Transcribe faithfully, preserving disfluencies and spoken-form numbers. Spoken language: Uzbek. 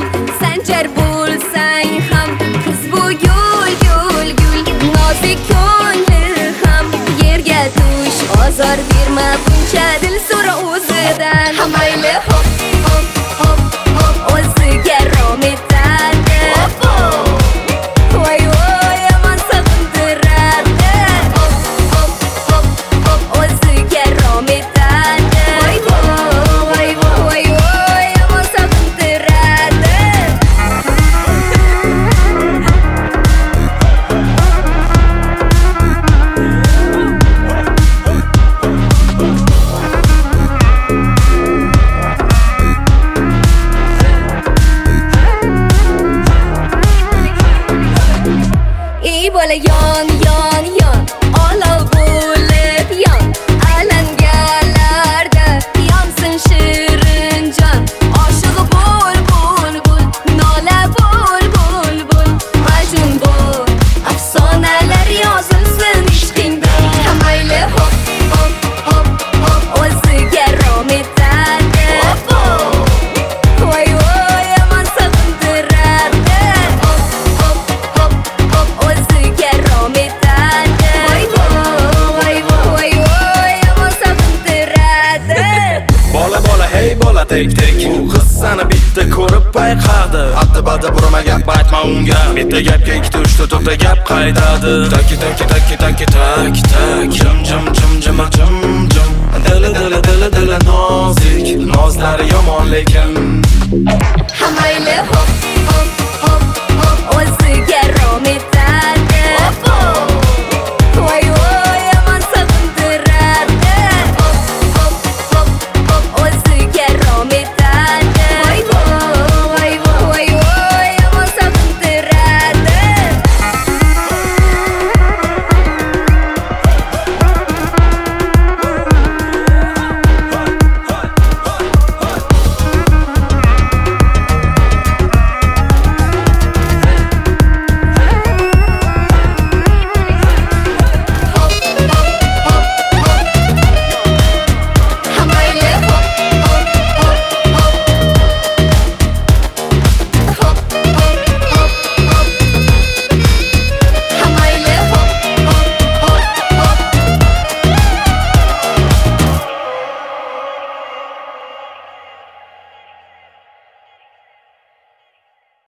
sanjar bo'lsang ham qiz bu gul gul gul nozik ko'ngli ham yerga tush ozor berma buncha dil so'ra o'zidan mayli hop hop hop hop o'ziga rom etadi voy voy aman sog'intiradi hop hop hop hop o'ziga rom etadi voy voy voy voy aman sog'intiradi ey bola yon yon yon olov bo'lib yon alangalarda yonsin shirin jon oshig'i bo'l bo'l bo'l nola bo'l bo'l bo'l majnun bo'l afsonalar yozilsin ishqingda mayli hop hop hop hop o'ziga rom etadi voy voy aman sog'intiradi hop hop hop hop o'ziga rom etadi voy voy voy voy aman sog'intiradi Bola bola hey bola tek tek u qiz seni bitta ko'rib payqadi Haddi badda burma gap aytma unga bitta gapga ikkita uchta to'rtta gap qaytadi Taki taki taki taki tak tak jim jim jim jim jim jim Dili dili dili dili nozik nozlari yomon lekin mayli